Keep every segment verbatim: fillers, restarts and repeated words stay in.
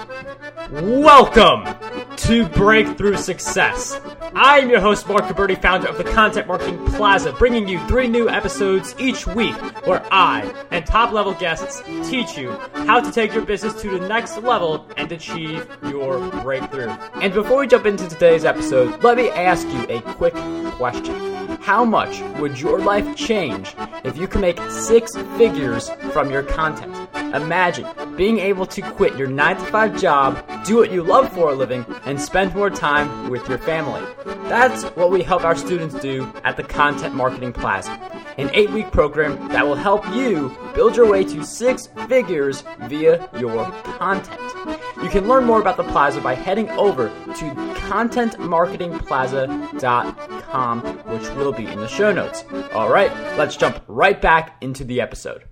Welcome to Breakthrough Success. I am your host, Mark Gabberty, founder of the Content Marketing Plaza, bringing you three new episodes each week where I and top-level guests teach you how to take your business to the next level and achieve your breakthrough. And before we jump into today's episode, let me ask you a quick question. How much would your life change if you could make six figures from your content? Imagine being able to quit your nine to five job, do what you love for a living, and spend more time with your family. That's what we help our students do at the Content Marketing Plaza, an eight-week program that will help you build your way to six figures via your content. You can learn more about the Plaza by heading over to content marketing plaza dot com, which will be in the show notes. All right, let's jump right back into the episode.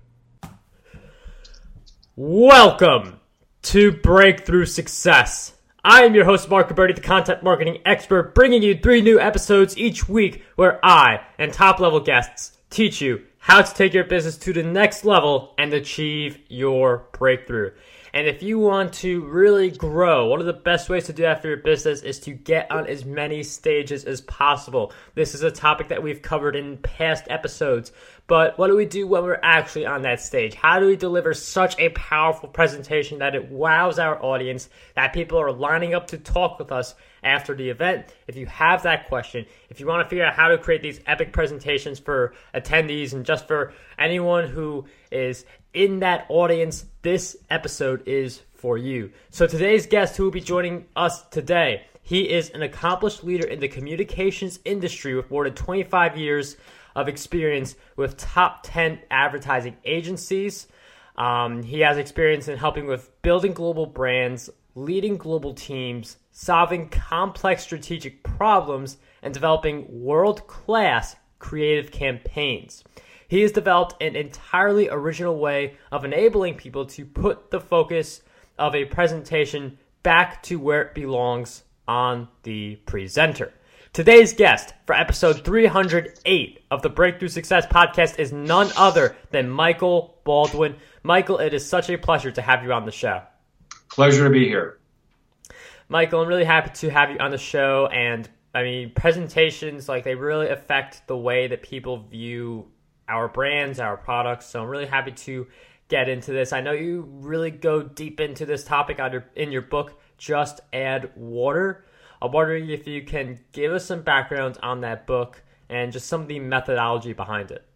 Welcome to Breakthrough Success. I am your host, Mark Gabberty, the content marketing expert, bringing you three new episodes each week where I and top-level guests teach you how to take your business to the next level and achieve your breakthrough. And if you want to really grow, one of the best ways to do that for your business is to get on as many stages as possible. This is a topic that we've covered in past episodes. But what do we do when we're actually on that stage? How do we deliver such a powerful presentation that it wows our audience, that people are lining up to talk with us after the event? If you have that question, if you want to figure out how to create these epic presentations for attendees and just for anyone who is in that audience, this episode is for you. So today's guest who will be joining us today, he is an accomplished leader in the communications industry with more than twenty-five years of experience with top ten advertising agencies. Um, he has experience in helping with building global brands, leading global teams, solving complex strategic problems, and developing world-class creative campaigns. He has developed an entirely original way of enabling people to put the focus of a presentation back to where it belongs, on the presenter. Today's guest for episode three hundred eight of the Breakthrough Success podcast is none other than Michael Baldwin. Michael, it is such a pleasure to have you on the show. Pleasure to be here. Michael, I'm really happy to have you on the show. And I mean, presentations, like they really affect the way that people view our brands, our products. So I'm really happy to get into this. I know you really go deep into this topic on your, in your book, Just Add Water. I'm wondering if you can give us some background on that book and just some of the methodology behind it.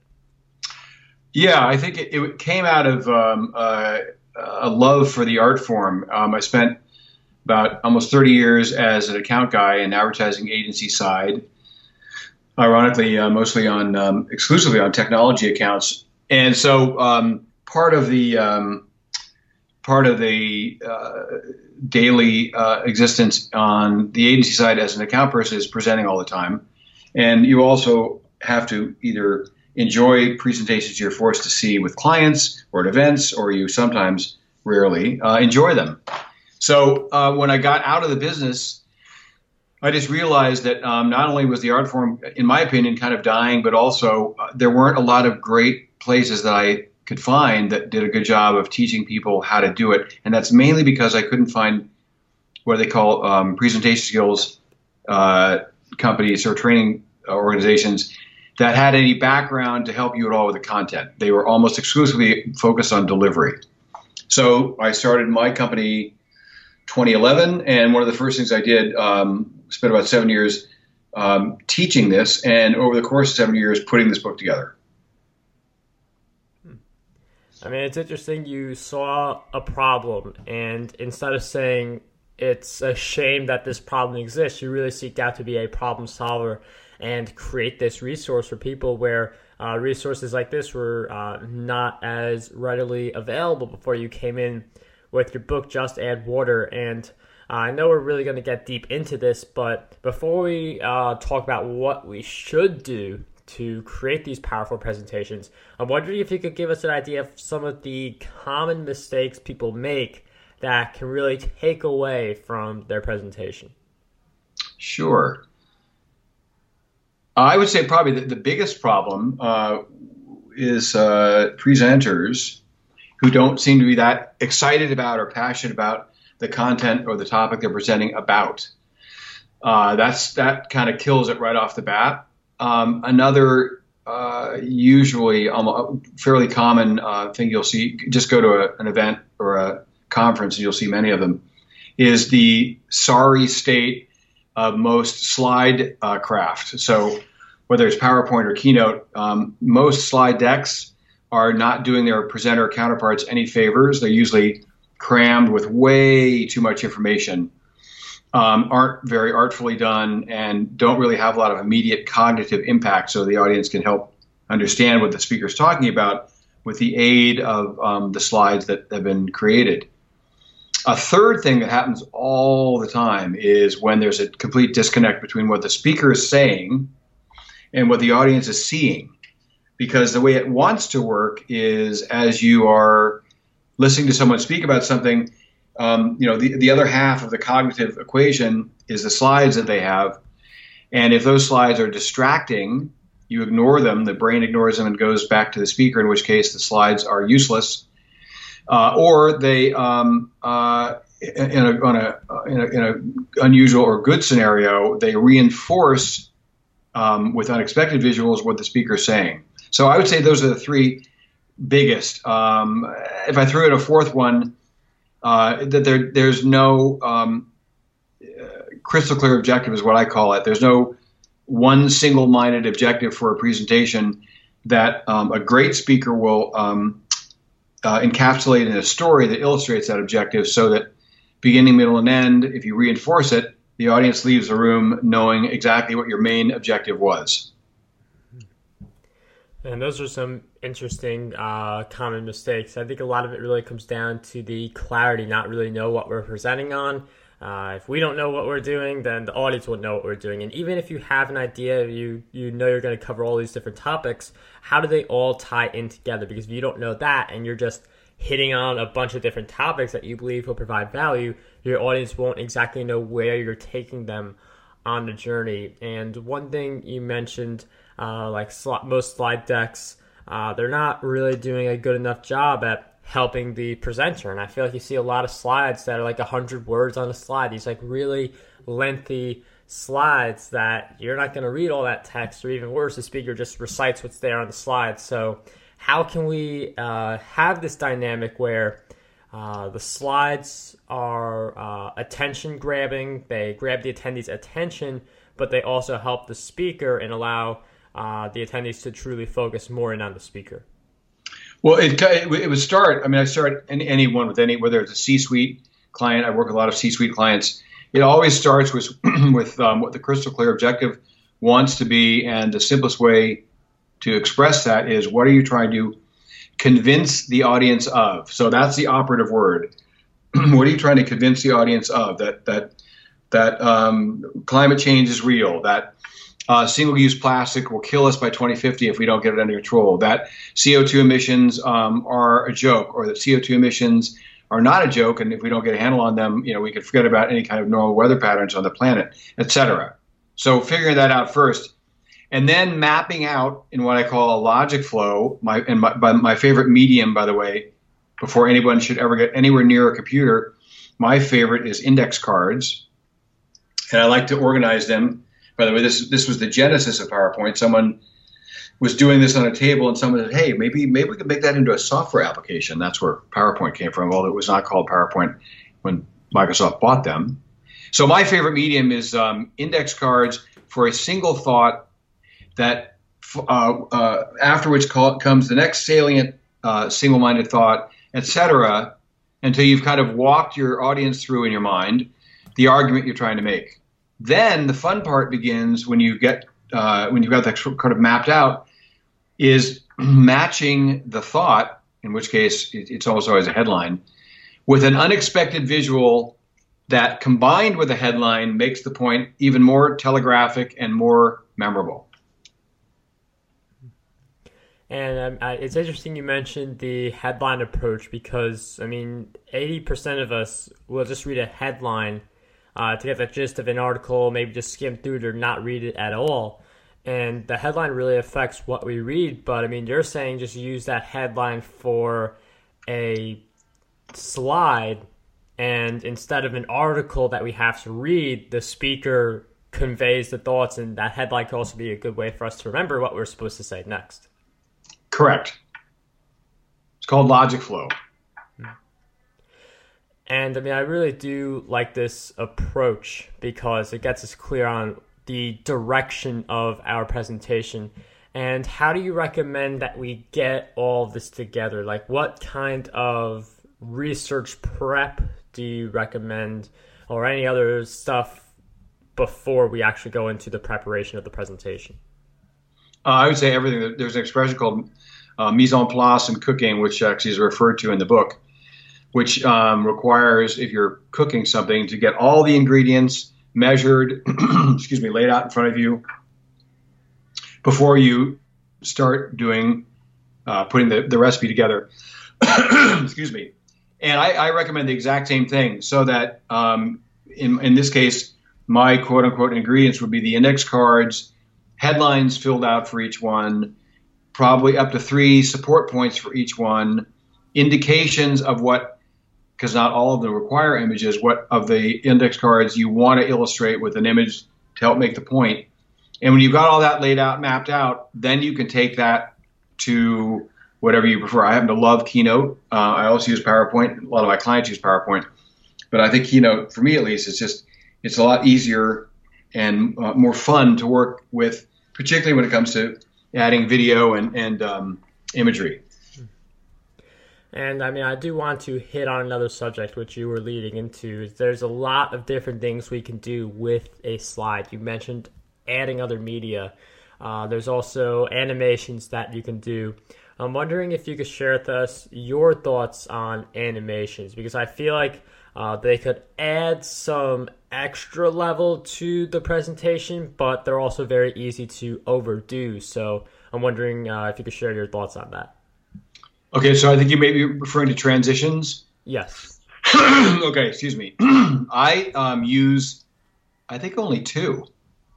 Yeah, I think it, it came out of um, uh, a love for the art form. Um, I spent about almost thirty years as an account guy in advertising agency side. Ironically, uh, mostly on um, exclusively on technology accounts, and so um, part of the um, part of the uh, daily uh, existence on the agency side as an account person is presenting all the time, and you also have to either enjoy presentations you're forced to see with clients or at events, or you sometimes rarely uh, enjoy them. So uh, when I got out of the business, I just realized that um, not only was the art form, in my opinion, kind of dying, but also uh, there weren't a lot of great places that I could find that did a good job of teaching people how to do it. And that's mainly because I couldn't find what they call um, presentation skills uh, companies or training organizations that had any background to help you at all with the content. They were almost exclusively focused on delivery. So I started my company twenty eleven, and one of the first things I did, um, spent about seven years um, teaching this, and over the course of seven years, putting this book together. I mean, it's interesting. You saw a problem, and instead of saying it's a shame that this problem exists, you really seeked out to be a problem solver and create this resource for people where uh, resources like this were uh, not as readily available before you came in with your book, Just Add Water. And uh, I know we're really going to get deep into this, but before we uh, talk about what we should do to create these powerful presentations, I'm wondering if you could give us an idea of some of the common mistakes people make that can really take away from their presentation. Sure. I would say probably the, the biggest problem uh, is uh, presenters who don't seem to be that excited about or passionate about the content or the topic they're presenting about. Uh, that's that kind of kills it right off the bat. Um, another uh, usually um, fairly common uh, thing you'll see, just go to a, an event or a conference and you'll see many of them, is the sorry state of most slide uh, craft. So whether it's PowerPoint or Keynote, um, most slide decks are not doing their presenter counterparts any favors. They're usually crammed with way too much information, um, aren't very artfully done, and don't really have a lot of immediate cognitive impact so the audience can help understand what the speaker is talking about with the aid of um, the slides that have been created. A third thing that happens all the time is when there's a complete disconnect between what the speaker is saying and what the audience is seeing. Because the way it wants to work is as you are listening to someone speak about something, um, you know, the, the other half of the cognitive equation is the slides that they have. And if those slides are distracting, you ignore them, the brain ignores them and goes back to the speaker, in which case the slides are useless. Uh, or they, um, uh, in a, on a, in a, in a unusual or good scenario, they reinforce um, with unexpected visuals what the speaker is saying. So I would say those are the three biggest. Um, if I threw in a fourth one, uh, that there there's no um, uh, crystal clear objective is what I call it. There's no one single-minded objective for a presentation that um, a great speaker will um, uh, encapsulate in a story that illustrates that objective, so that beginning, middle, and end, if you reinforce it, the audience leaves the room knowing exactly what your main objective was. And those are some interesting uh, common mistakes. I think a lot of it really comes down to the clarity, not really know what we're presenting on. Uh, if we don't know what we're doing, then the audience won't know what we're doing. And even if you have an idea, you you know you're going to cover all these different topics, how do they all tie in together? Because if you don't know that and you're just hitting on a bunch of different topics that you believe will provide value, your audience won't exactly know where you're taking them on the journey. And one thing you mentioned, uh, like sl- most slide decks, uh, they're not really doing a good enough job at helping the presenter. And I feel like you see a lot of slides that are like one hundred words on a slide. These like really lengthy slides that you're not going to read all that text, or even worse, the speaker just recites what's there on the slide. So how can we uh, have this dynamic where Uh, the slides are uh, attention grabbing, they grab the attendees' attention, but they also help the speaker and allow uh, the attendees to truly focus more in on the speaker? Well, it, it would start, I mean, I start any, anyone with any, whether it's a C-suite client, I work with a lot of C-suite clients, it always starts with, with um, what the crystal clear objective wants to be, and the simplest way to express that is, what are you trying to convince the audience of? So that's the operative word. What are you trying to convince the audience of? That that that um, climate change is real. That uh, single-use plastic will kill us by twenty fifty if we don't get it under control. That C O two emissions um, are a joke, or that C O two emissions are not a joke, and if we don't get a handle on them, you know, we could forget about any kind of normal weather patterns on the planet, et cetera. So figuring that out first. And then mapping out in what I call a logic flow, my and my, by my favorite medium, by the way, before anyone should ever get anywhere near a computer, my favorite is index cards. And I like to organize them. By the way, this this was the genesis of PowerPoint. Someone was doing this on a table, and someone said, hey, maybe maybe we could make that into a software application. That's where PowerPoint came from, although it was not called PowerPoint when Microsoft bought them. So my favorite medium is um, index cards for a single thought, that uh, uh, after which call, comes the next salient uh, single-minded thought, et cetera, until you've kind of walked your audience through in your mind the argument you're trying to make. Then the fun part begins when you get uh, when you've got that kind of mapped out, is matching the thought, in which case it's almost always a headline, with an unexpected visual that, combined with a headline, makes the point even more telegraphic and more memorable. And um, I, it's interesting you mentioned the headline approach, because, I mean, eighty percent of us will just read a headline uh, to get the gist of an article, maybe just skim through it or not read it at all. And the headline really affects what we read. But, I mean, you're saying just use that headline for a slide And instead of an article that we have to read, the speaker conveys the thoughts, and that headline could also be a good way for us to remember what we're supposed to say next. Correct. It's called logic flow. And I mean, I really do like this approach because it gets us clear on the direction of our presentation. And how do you recommend that we get all of this together? Like, what kind of research prep do you recommend, or any other stuff before we actually go into the preparation of the presentation? Uh, I would say everything. There's an expression called uh, mise en place in cooking, which actually is referred to in the book, which um, requires, if you're cooking something, to get all the ingredients measured, excuse me, laid out in front of you before you start doing, uh, putting the, the recipe together. Excuse me. And I, I recommend the exact same thing, so that um, in, in this case, my quote unquote ingredients would be the index cards, headlines filled out for each one, probably up to three support points for each one, indications of what, because not all of them require images, what of the index cards you want to illustrate with an image to help make the point. And when you've got all that laid out, mapped out, then you can take that to whatever you prefer. I happen to love Keynote. Uh, I also use PowerPoint. A lot of my clients use PowerPoint. But I think Keynote, for me at least, it's just, it's a lot easier and uh, more fun to work with, particularly when it comes to adding video and, and um, imagery. And I mean, I do want to hit on another subject, which you were leading into. There's a lot of different things we can do with a slide. You mentioned adding other media. Uh, there's also animations that you can do. I'm wondering if you could share with us your thoughts on animations, because I feel like uh, they could add some extra level to the presentation, but they're also very easy to overdo. So I'm wondering uh, if you could share your thoughts on that. Okay, so I think you may be referring to transitions. Yes. Okay, excuse me. I um, use, I think, only two.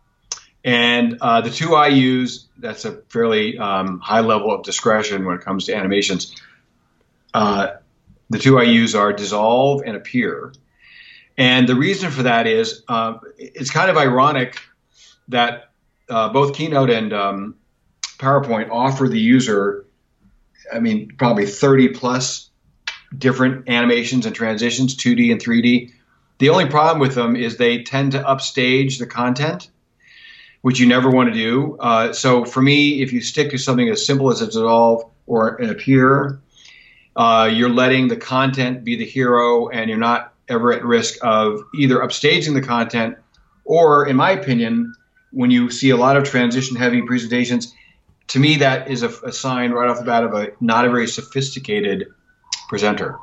And uh, the two I use, that's a fairly um, high level of discretion when it comes to animations. Uh, the two I use are Dissolve and Appear. And the reason for that is uh, it's kind of ironic that uh, both Keynote and um, PowerPoint offer the user, I mean, probably thirty plus different animations and transitions, two D and three D. The only problem with them is they tend to upstage the content, which you never want to do. Uh, so for me, if you stick to something as simple as a Dissolve or an Appear, uh, you're letting the content be the hero, and you're not ever at risk of either upstaging the content, or, in my opinion, when you see a lot of transition-heavy presentations, to me that is a, a sign right off the bat of a not a very sophisticated presenter.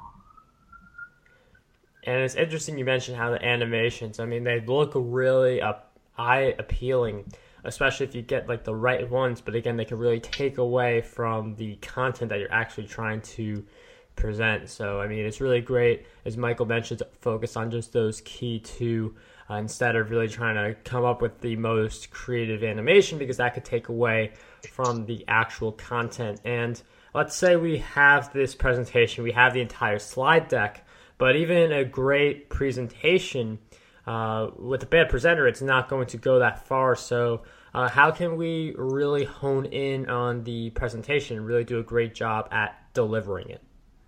And it's interesting you mentioned how the animations, I mean, they look really up. eye appealing, especially if you get like the right ones, but again, they can really take away from the content that you're actually trying to present. So I mean, it's really great, as Michael mentioned, to focus on just those key two uh, instead of really trying to come up with the most creative animation, because that could take away from the actual content. And let's say we have this presentation, we have the entire slide deck, but even a great presentation Uh, with a bad presenter, it's not going to go that far. So uh, how can we really hone in on the presentation and really do a great job at delivering it?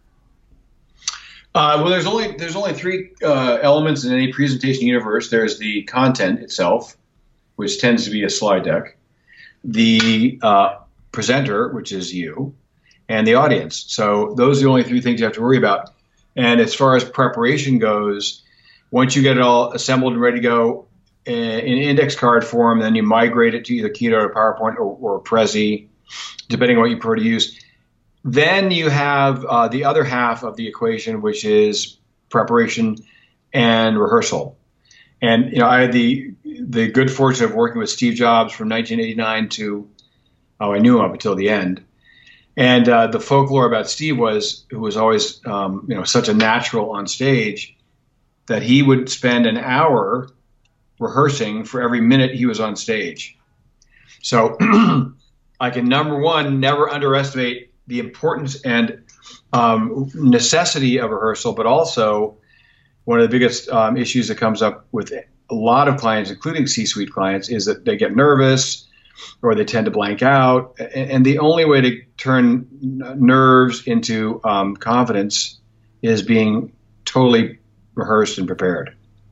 Uh, well, there's only there's only three uh, elements in any presentation universe. There's the content itself, which tends to be a slide deck, the uh, presenter, which is you, and the audience. So those are the only three things you have to worry about. And as far as preparation goes, once you get it all assembled and ready to go in index card form, then you migrate it to either Keynote or PowerPoint or, or Prezi, depending on what you prefer to use. Then you have uh, the other half of the equation, which is preparation and rehearsal. And you know, I had the the good fortune of working with Steve Jobs from nineteen eighty-nine to, oh, I knew him up until the end. And uh, the folklore about Steve was, who was always um, you know such a natural on stage, that he would spend an hour rehearsing for every minute he was on stage. So I can, number one, never underestimate the importance and um, necessity of rehearsal, but also one of the biggest um, issues that comes up with a lot of clients, including C-suite clients, is that they get nervous or they tend to blank out. And the only way to turn nerves into um, confidence is being totally rehearsed and prepared.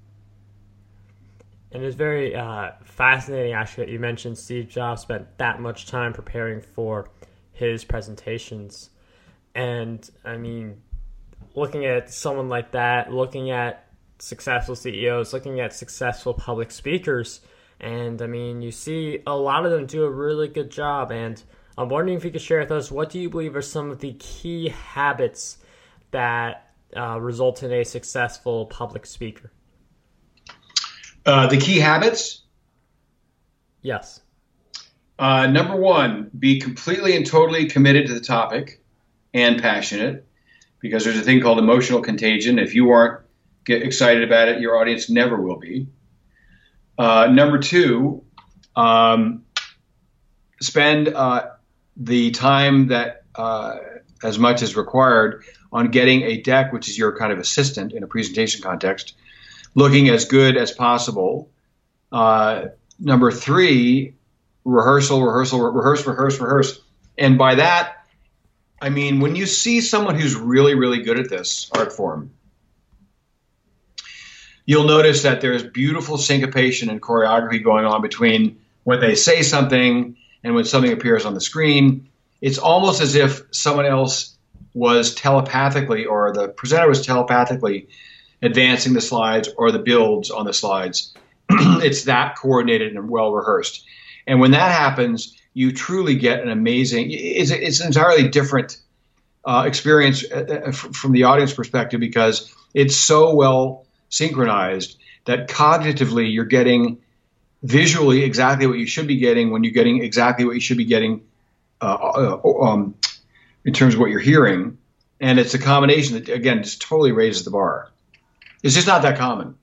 And it's very uh, fascinating, actually, that you mentioned Steve Jobs spent that much time preparing for his presentations. And, I mean, looking at someone like that, looking at successful C E Os, looking at successful public speakers, and, I mean, you see a lot of them do a really good job. And I'm wondering if you could share with us, what do you believe are some of the key habits that uh, result in a successful public speaker? Uh, the key habits? Yes. Uh, number one, be completely and totally committed to the topic and passionate, because there's a thing called emotional contagion. If you aren't get excited about it, your audience never will be. Uh, number two, um, spend uh, the time that uh, as much as required on getting a deck, which is your kind of assistant in a presentation context, looking as good as possible. Uh, number three, rehearsal, rehearsal, rehearse, rehearse, rehearse. And by that, I mean, when you see someone who's really, really good at this art form, you'll notice that there's beautiful syncopation and choreography going on between when they say something and when something appears on the screen. It's almost as if someone else was telepathically, or the presenter was telepathically advancing the slides or the builds on the slides. It's that coordinated and well rehearsed. And when that happens, you truly get an amazing, it's, it's an entirely different uh, experience uh, from the audience perspective, because it's so well synchronized that cognitively you're getting visually exactly what you should be getting when you're getting exactly what you should be getting uh, uh, um, in terms of what you're hearing. And it's a combination that, again, just totally raises the bar. It's just not that common.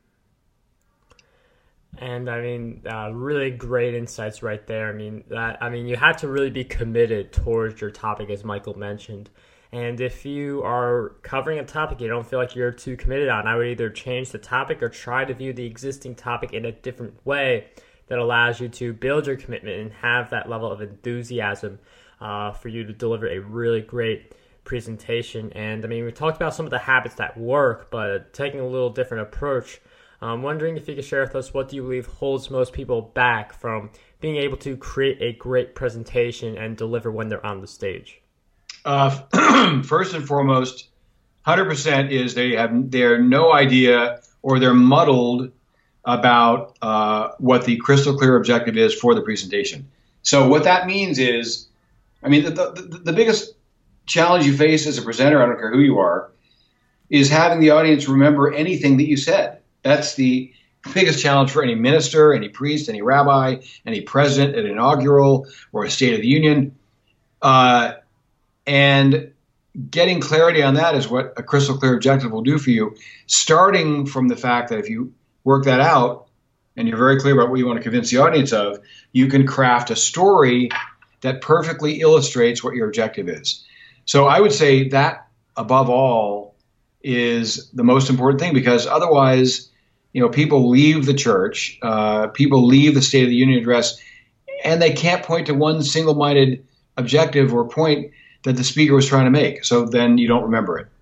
And I mean, uh, really great insights right there. I mean, that I mean, you have to really be committed towards your topic, as Michael mentioned. And if you are covering a topic you don't feel like you're too committed on, I would either change the topic or try to view the existing topic in a different way that allows you to build your commitment and have that level of enthusiasm uh, for you to deliver a really great presentation. And I mean, we talked about some of the habits that work, but taking a little different approach. I'm wondering if you could share with us, what do you believe holds most people back from being able to create a great presentation and deliver when they're on the stage? Uh, first and foremost, one hundred percent is they have they're no idea, or they're muddled about uh, what the crystal clear objective is for the presentation. So what that means is, I mean, the, the, the biggest challenge you face as a presenter, I don't care who you are, is having the audience remember anything that you said. That's the biggest challenge for any minister, any priest, any rabbi, any president at an inaugural or a State of the Union. Uh, and getting clarity on that is what a crystal clear objective will do for you, starting from the fact that if you work that out and you're very clear about what you want to convince the audience of, you can craft a story that perfectly illustrates what your objective is. So I would say that, above all, is the most important thing, because otherwise, you know, people leave the church, uh, people leave the State of the Union address, and they can't point to one single-minded objective or point that the speaker was trying to make. So then you don't remember it.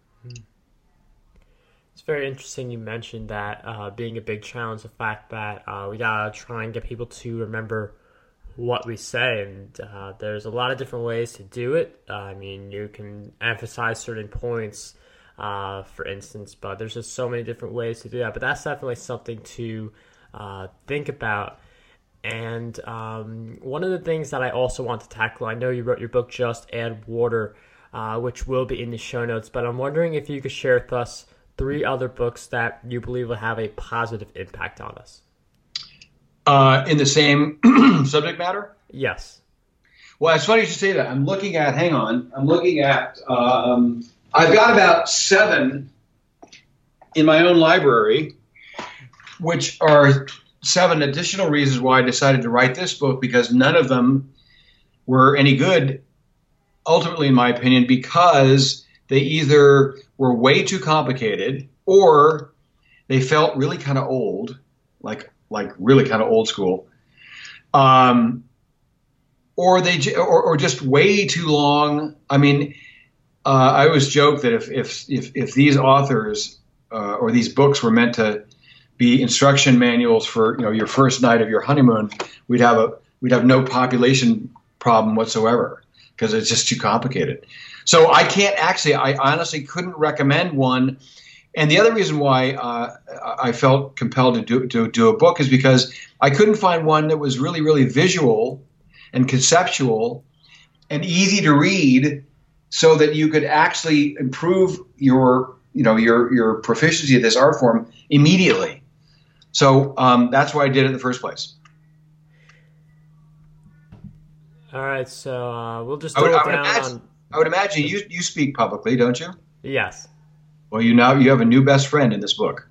It's very interesting you mentioned that uh, being a big challenge, the fact that uh, we gotta try and get people to remember what we say, and uh, there's a lot of different ways to do it. Uh, I mean, you can emphasize certain points, uh, for instance, but there's just so many different ways to do that. But that's definitely something to uh, think about. And um, one of the things that I also want to tackle, I know you wrote your book, Just Add Water, uh, which will be in the show notes, but I'm wondering if you could share with us three other books that you believe will have a positive impact on us. Uh, in the same subject matter? Yes. Well, it's funny you should say that. I'm looking at, hang on, I'm looking at, um, I've got about seven in my own library, which are seven additional reasons why I decided to write this book, because none of them were any good, ultimately, in my opinion, because they either were way too complicated or they felt really kind of old, like like really kind of old school, um, or they or, or just way too long. I mean, uh, I always joke that if if if, if these authors uh, or these books were meant to be instruction manuals for, you know, your first night of your honeymoon, we'd have a we'd have no population problem whatsoever, because it's just too complicated. So I can't actually, I honestly couldn't recommend one. And the other reason why uh, I felt compelled to do, to do a book is because I couldn't find one that was really, really visual and conceptual and easy to read, so that you could actually improve your, you know, your your proficiency at this art form immediately. So um, that's why I did it in the first place. All right, so uh, we'll just I throw would, it I would down imagine, on... I would imagine you you speak publicly, don't you? Yes. Well, you now you have a new best friend in this book.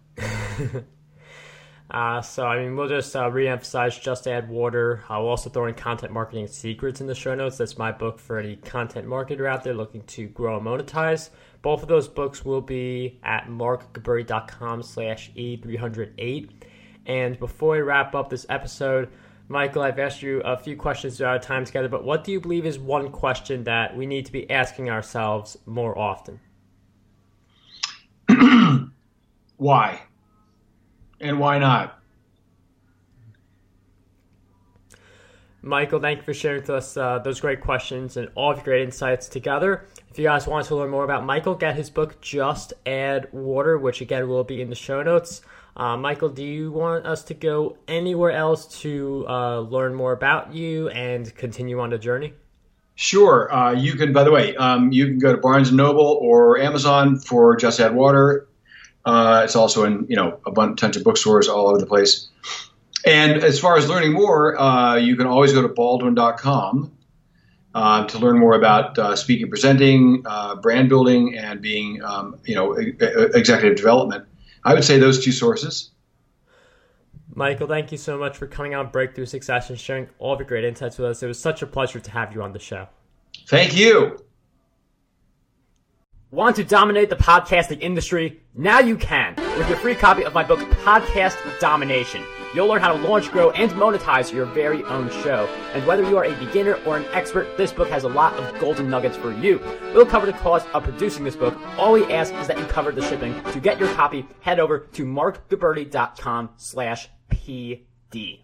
uh, so, I mean, we'll just uh, re-emphasize Just Add Water. I'll also throw in Content Marketing Secrets in the show notes. That's my book for any content marketer out there looking to grow and monetize. Both of those books will be at markgaburi.com slash E308. And before we wrap up this episode, Michael, I've asked you a few questions throughout our time together, but what do you believe is one question that we need to be asking ourselves more often? Why? And why not? Michael, thank you for sharing with us uh, those great questions and all of your great insights together. If you guys want to learn more about Michael, get his book, Just Add Water, which again will be in the show notes. Uh, Michael, do you want us to go anywhere else to uh, learn more about you and continue on the journey? Sure. Uh, you can, by the way, um, you can go to Barnes and Noble or Amazon for Just Add Water. Uh, it's also in, you know, a bunch of bookstores all over the place. And as far as learning more, uh, you can always go to baldwin dot com uh, to learn more about uh, speaking, presenting, uh, brand building, and being, um, you know, e- executive development. I would say those two sources. Michael, thank you so much for coming on Breakthrough Success and sharing all of your great insights with us. It was such a pleasure to have you on the show. Thank you. Want to dominate the podcasting industry? Now you can with your free copy of my book, Podcast Domination. You'll learn how to launch, grow, and monetize your very own show. And whether you are a beginner or an expert, this book has a lot of golden nuggets for you. We'll cover the cost of producing this book. All we ask is that you cover the shipping. To get your copy, head over to markgaburi.com slash PD.